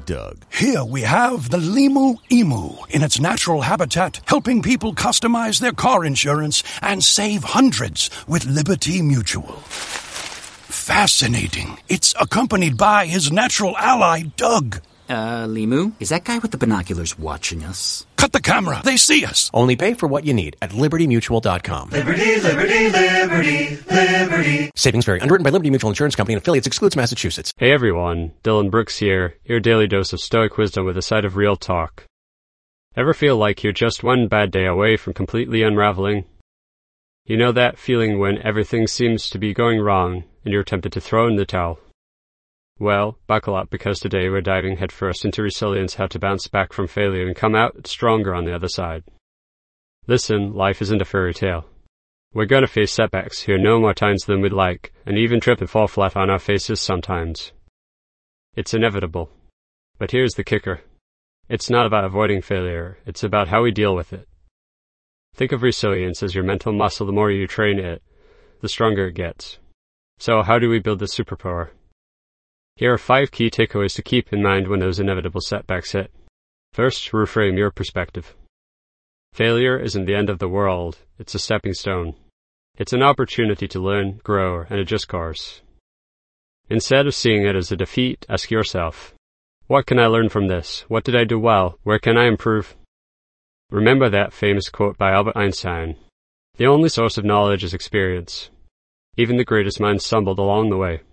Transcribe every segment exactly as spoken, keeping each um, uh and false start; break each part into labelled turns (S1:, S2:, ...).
S1: Doug.
S2: Here we have the Limu Emu in its natural habitat, helping people customize their car insurance and save hundreds with Liberty Mutual. Fascinating. It's accompanied by his natural ally, Doug.
S3: Uh, Limu, is that guy with the binoculars watching us?
S2: Cut the camera. They see us.
S4: Only pay for what you need at liberty mutual dot com.
S5: Liberty, liberty, liberty, liberty.
S4: Savings vary. Underwritten by Liberty Mutual Insurance Company and affiliates. Excludes Massachusetts.
S6: Hey everyone, Dylan Brooks here, your daily dose of stoic wisdom with a side of real talk. Ever feel like you're just one bad day away from completely unraveling? You know that feeling when everything seems to be going wrong and you're tempted to throw in the towel? Well, buckle up, because today we're diving headfirst into resilience, how to bounce back from failure and come out stronger on the other side. Listen, life isn't a fairy tale. We're going to face setbacks here no more times than we'd like, and even trip and fall flat on our faces sometimes. It's inevitable. But here's the kicker. It's not about avoiding failure, it's about how we deal with it. Think of resilience as your mental muscle. The more you train it, the stronger it gets. So how do we build this superpower? Here are five key takeaways to keep in mind when those inevitable setbacks hit. First, reframe your perspective. Failure isn't the end of the world, it's a stepping stone. It's an opportunity to learn, grow, and adjust course. Instead of seeing it as a defeat, ask yourself, what can I learn from this? What did I do well? Where can I improve? Remember that famous quote by Albert Einstein, the only source of knowledge is experience. Even the greatest minds stumbled along the way.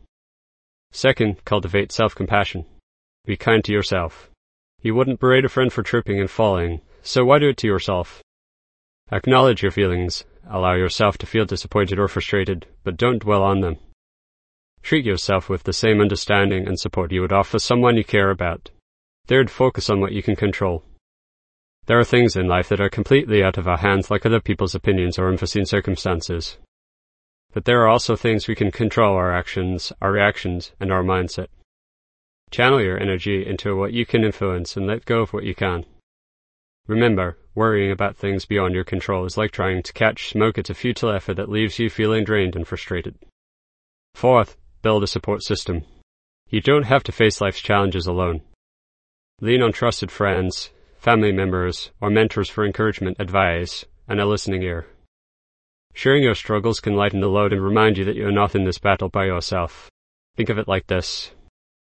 S6: Second, cultivate self-compassion. Be kind to yourself. You wouldn't berate a friend for tripping and falling, so why do it to yourself? Acknowledge your feelings. Allow yourself to feel disappointed or frustrated, but don't dwell on them. Treat yourself with the same understanding and support you would offer someone you care about. Third, focus on what you can control. There are things in life that are completely out of our hands, like other people's opinions or unforeseen circumstances. But there are also things we can control: our actions, our reactions, and our mindset. Channel your energy into what you can influence and let go of what you can't. Remember, worrying about things beyond your control is like trying to catch smoke. It's a futile effort that leaves you feeling drained and frustrated. Fourth, build a support system. You don't have to face life's challenges alone. Lean on trusted friends, family members, or mentors for encouragement, advice, and a listening ear. Sharing your struggles can lighten the load and remind you that you're not in this battle by yourself. Think of it like this.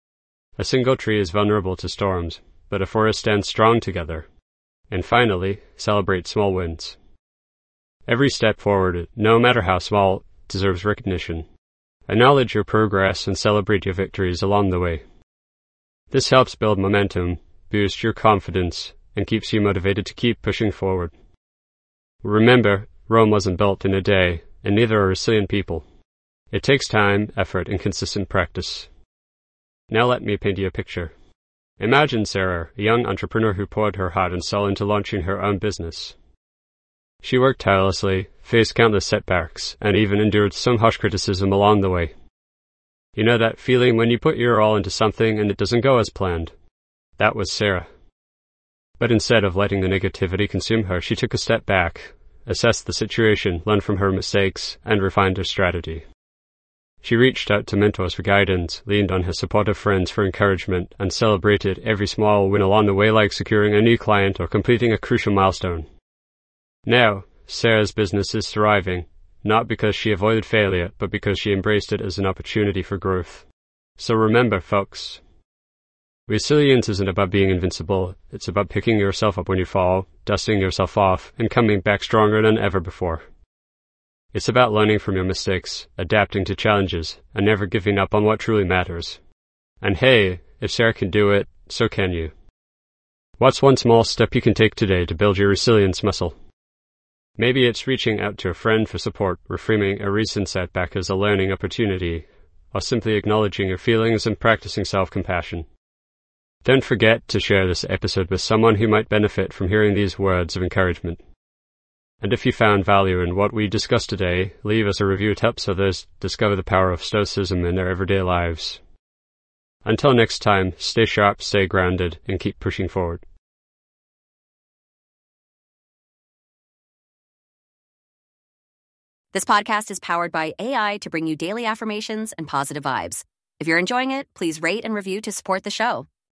S6: A single tree is vulnerable to storms, but a forest stands strong together. And finally, celebrate small wins. Every step forward, no matter how small, deserves recognition. Acknowledge your progress and celebrate your victories along the way. This helps build momentum, boosts your confidence, and keeps you motivated to keep pushing forward. Remember, Rome wasn't built in a day, and neither are resilient people. It takes time, effort, and consistent practice. Now let me paint you a picture. Imagine Sarah, a young entrepreneur who poured her heart and soul into launching her own business. She worked tirelessly, faced countless setbacks, and even endured some harsh criticism along the way. You know that feeling when you put your all into something and it doesn't go as planned? That was Sarah. But instead of letting the negativity consume her, she took a step back, assessed the situation, learned from her mistakes, and refined her strategy. She reached out to mentors for guidance, leaned on her supportive friends for encouragement, and celebrated every small win along the way, like securing a new client or completing a crucial milestone. Now, Sarah's business is thriving, not because she avoided failure, but because she embraced it as an opportunity for growth. So remember, folks, resilience isn't about being invincible. It's about picking yourself up when you fall, dusting yourself off, and coming back stronger than ever before. It's about learning from your mistakes, adapting to challenges, and never giving up on what truly matters. And hey, if Sarah can do it, so can you. What's one small step you can take today to build your resilience muscle? Maybe it's reaching out to a friend for support, reframing a recent setback as a learning opportunity, or simply acknowledging your feelings and practicing self-compassion. Don't forget to share this episode with someone who might benefit from hearing these words of encouragement. And if you found value in what we discussed today, leave us a review. It helps others discover the power of stoicism in their everyday lives. Until next time, stay sharp, stay grounded, and keep pushing forward.
S7: This podcast is powered by A I to bring you daily affirmations and positive vibes. If you're enjoying it, please rate and review to support the show.